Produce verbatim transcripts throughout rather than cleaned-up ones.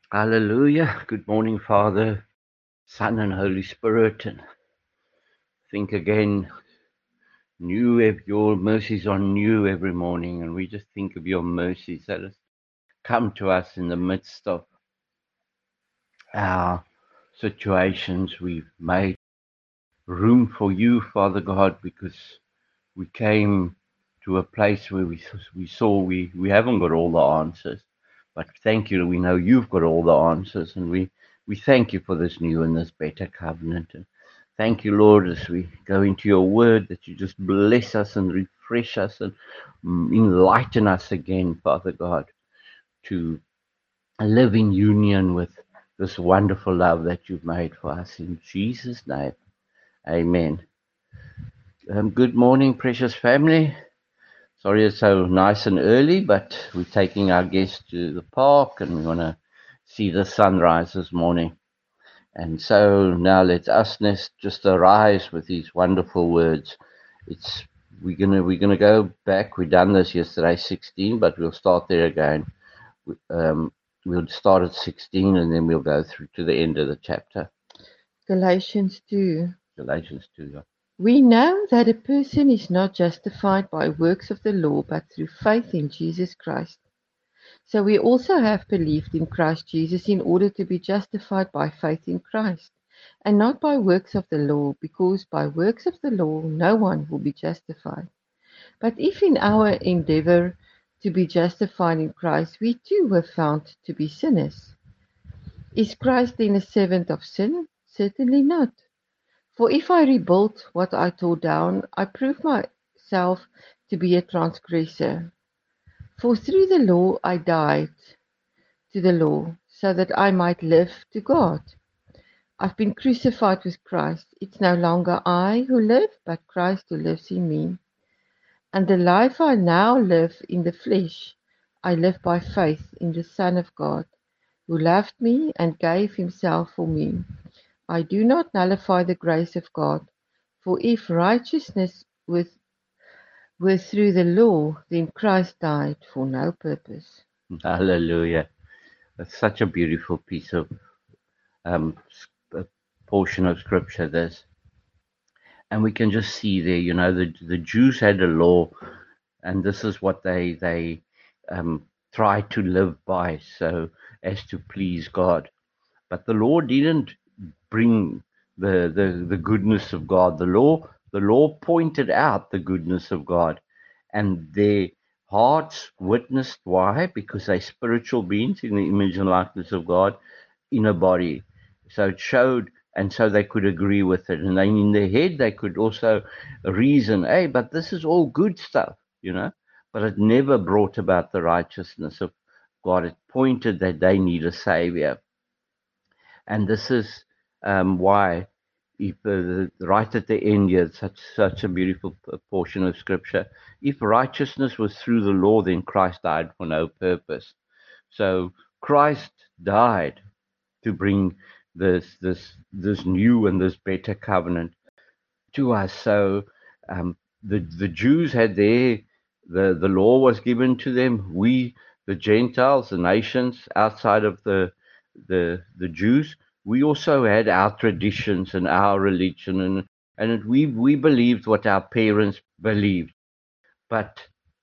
Hallelujah. Good morning, Father, Son, and Holy Spirit. And think again, new ev- your mercies are new every morning, and we just think of your mercies that has come to us in the midst of our situations. We've made room for you, Father God, because we came to a place where we we saw we, we haven't got all the answers. But thank you, we know you've got all the answers, and we, we thank you for this new and this better covenant. And thank you, Lord, as we go into your word, that you just bless us and refresh us and mm, enlighten us again, Father God, to live in union with this wonderful love that you've made for us. In Jesus' name, amen. Um, good morning, precious family. Sorry it's so nice and early, but we're taking our guests to the park and we want to see the sunrise this morning. And so now let us just arise with these wonderful words. It's we're gonna we're gonna go back. We done this yesterday, sixteen, but we'll start there again. Um, we'll start at sixteen and then we'll go through to the end of the chapter. Galatians two. Galatians two. We know that a person is not justified by works of the law, but through faith in Jesus Christ. So we also have believed in Christ Jesus in order to be justified by faith in Christ, and not by works of the law, because by works of the law no one will be justified. But if in our endeavor to be justified in Christ we too were found to be sinners, is Christ then a servant of sin? Certainly not. For if I rebuild what I tore down, I prove myself to be a transgressor. For through the law I died to the law, so that I might live to God. I've been crucified with Christ. It's no longer I who live, but Christ who lives in me. And the life I now live in the flesh, I live by faith in the Son of God, who loved me and gave himself for me. I do not nullify the grace of God, for if righteousness were, were through the law, then Christ died for no purpose. Hallelujah. That's such a beautiful piece of um, a portion of scripture. This, and we can just see there. You know, the the Jews had a law, and this is what they they um, tried to live by, so as to please God. But the law didn't bring the the the goodness of God. The law the law pointed out the goodness of God, and their hearts witnessed. Why? Because they're spiritual beings in the image and likeness of God in a body. So it showed, and so they could agree with it. And then in their head, they could also reason, hey, but this is all good stuff, you know. But it never brought about the righteousness of God. It pointed that they need a savior. And this is um, why, if uh, right at the end here, such such a beautiful portion of scripture. If righteousness was through the law, then Christ died for no purpose. So Christ died to bring this this this new and this better covenant to us. So um, the the Jews had their the the law was given to them. We, the Gentiles, the nations outside of the the the Jews, we also had our traditions and our religion, and and it, we we believed what our parents believed. But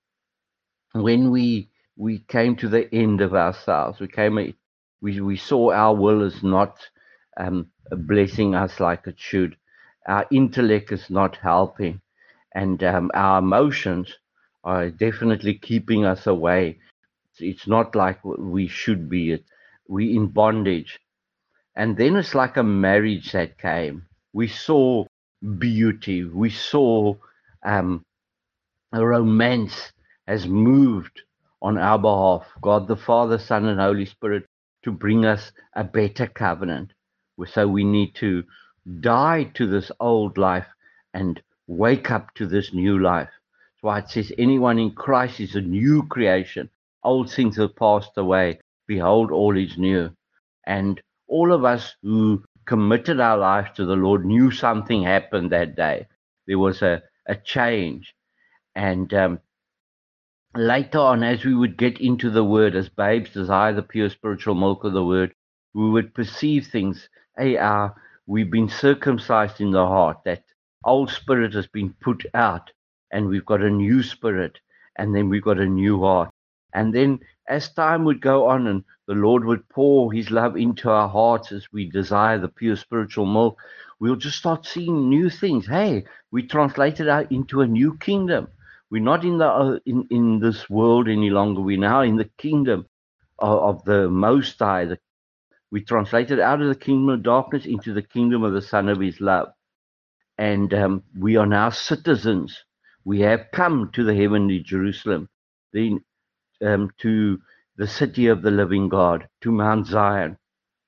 when we we came to the end of ourselves, we came we we saw our will is not um, blessing us like it should. Our intellect is not helping, and um, our emotions are definitely keeping us away. It's, it's not like we should be. It we in bondage, and then it's like a marriage that came. We saw beauty. We saw um, a romance has moved on our behalf, God the Father, Son, and Holy Spirit, to bring us a better covenant. So we need to die to this old life and wake up to this new life. That's why it says, anyone in Christ is a new creation. Old things have passed away. Behold, all is new. And all of us who committed our lives to the Lord knew something happened that day. There was a, a change. And um, later on, as we would get into the word, as babes desire the pure spiritual milk of the word, we would perceive things. Hey, our, we've been circumcised in the heart. That old spirit has been put out, and we've got a new spirit, and then we've got a new heart. And then as time would go on and the Lord would pour his love into our hearts as we desire the pure spiritual milk, we'll just start seeing new things. Hey, we translated out into a new kingdom. We're not in the uh, in, in this world any longer. We're now in the kingdom of, of the Most High. The, we translated out of the kingdom of darkness into the kingdom of the Son of his love. And um, we are now citizens. We have come to the heavenly Jerusalem. The Um, to the city of the living God, to Mount Zion,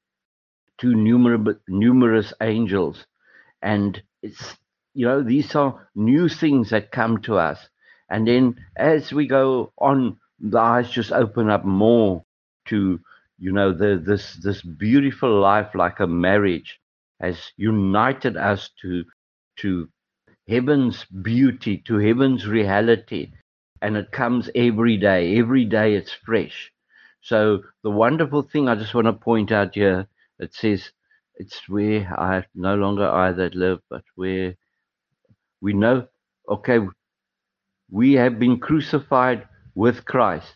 to numerous, numerous angels. And it's, you know, these are new things that come to us. And then as we go on, the eyes just open up more to, you know, the, this, this beautiful life, like a marriage has united us to, to heaven's beauty, to heaven's reality. And it comes every day. Every day it's fresh. So the wonderful thing I just want to point out here, it says, it's where I no longer I that live, but where we know, okay, we have been crucified with Christ.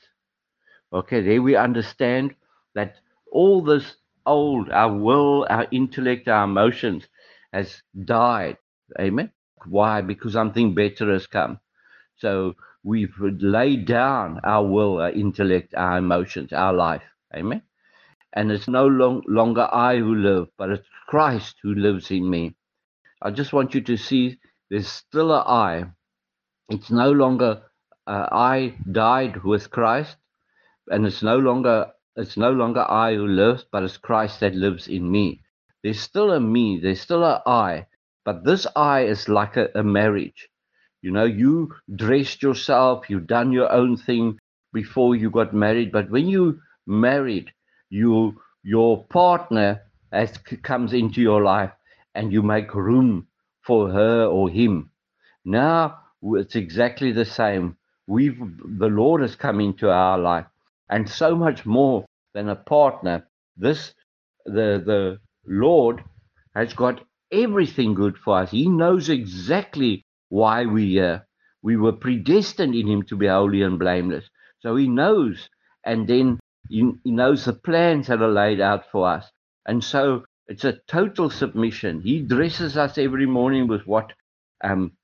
Okay, there we understand that all this old, our will, our intellect, our emotions has died. Amen. Why? Because something better has come. So we've laid down our will, our intellect, our emotions, our life. Amen. And it's no long, longer I who live, but it's Christ who lives in me. I just want you to see there's still a I. It's no longer uh, I died with Christ, and it's no longer it's no longer I who lives, but it's Christ that lives in me. There's still a me, there's still a I, but this I is like a, a marriage. You know, you dressed yourself, you've done your own thing before you got married. But when you married, you your partner has, comes into your life, and you make room for her or him. Now it's exactly the same. We've the Lord has come into our life, and so much more than a partner. This the the Lord has got everything good for us. He knows exactly why we uh, we were predestined in him to be holy and blameless. So he knows, and then he, he knows the plans that are laid out for us. And so it's a total submission. He dresses us every morning with what um,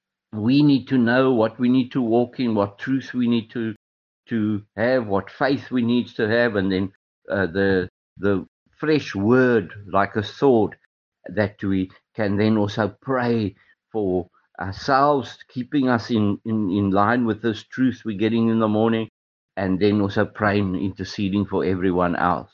we need to know, what we need to walk in, what truth we need to to have, what faith we need to have, and then uh, the the fresh word like a sword that we can then also pray for ourselves, keeping us in, in, in line with this truth we're getting in the morning, and then also praying, interceding for everyone else.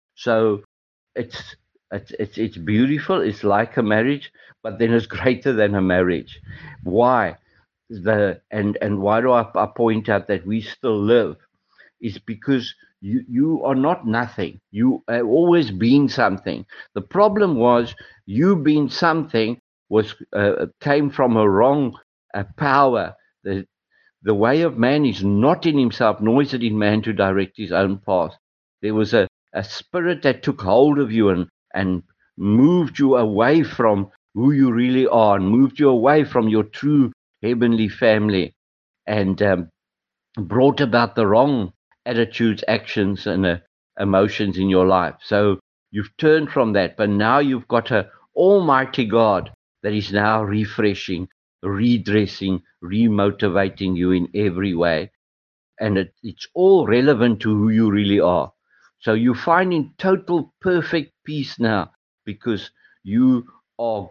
So it's it's it's it's beautiful. It's like a marriage, but then it's greater than a marriage. Why? The and and why do I, I point out that we still live? Is because you you are not nothing. You have always been something. The problem was you being something was uh, came from a wrong uh, power. The the way of man is not in himself, nor is it in man to direct his own path. There was a, a spirit that took hold of you and and moved you away from who you really are, and moved you away from your true heavenly family, and um, brought about the wrong attitudes, actions, and uh, emotions in your life. So you've turned from that, but now you've got a Almighty God that is now refreshing, redressing, remotivating you in every way, and it, it's all relevant to who you really are. So you find in total perfect peace now because you are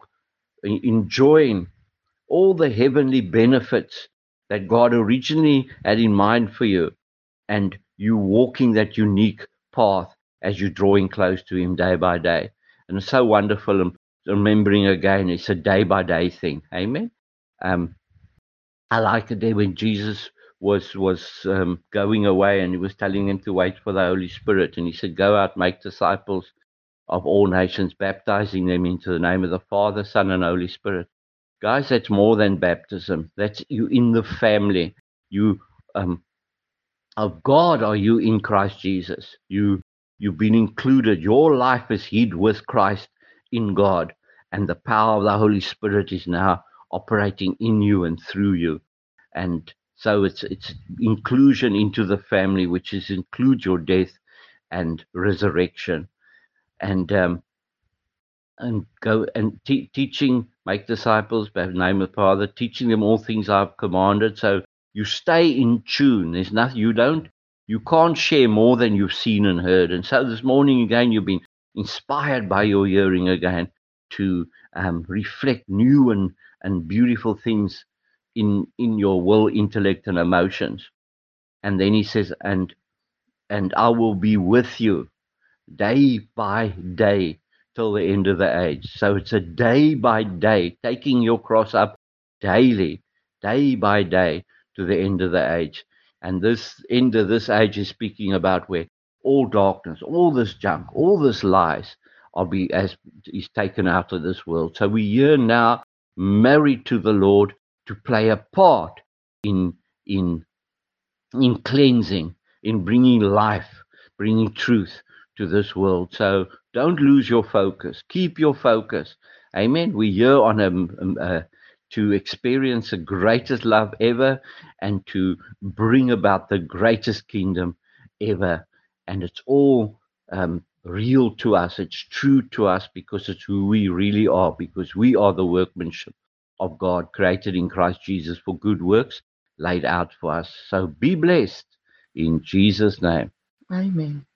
enjoying all the heavenly benefits that God originally had in mind for you, and you walking that unique path as you're drawing close to him day by day. And it's so wonderful. And remembering again, it's a day by day thing. Amen. Um, I like the day when Jesus was was um, going away, and he was telling them to wait for the Holy Spirit, and he said, "Go out, make disciples of all nations, baptizing them into the name of the Father, Son, and Holy Spirit." Guys, that's more than baptism. That's you in the family. You um, of God are you in Christ Jesus. You You've been included. Your life is hid with Christ in God, and the power of the Holy Spirit is now operating in you and through you. And so it's it's inclusion into the family, which is include your death and resurrection, and um, and go and te- teaching, make disciples by the name of the Father, teaching them all things I've commanded. So you stay in tune. There's nothing you don't, you can't share more than you've seen and heard. And so this morning again, you've been inspired by your hearing again to um, reflect new and and beautiful things in in your will, intellect, and emotions. And then he says, and and I will be with you day by day till the end of the age. So it's a day by day, taking your cross up daily, day by day to the end of the age. And this end of this age is speaking about where all darkness, all this junk, all this lies are be as is taken out of this world. So we are now married to the Lord to play a part in in in cleansing, in bringing life, bringing truth to this world. So don't lose your focus. Keep your focus. Amen. We're here on a, um, uh, to experience the greatest love ever and to bring about the greatest kingdom ever. And it's all um, real to us. It's true to us because it's who we really are, because we are the workmanship of God, created in Christ Jesus for good works laid out for us. So be blessed in Jesus' name. Amen.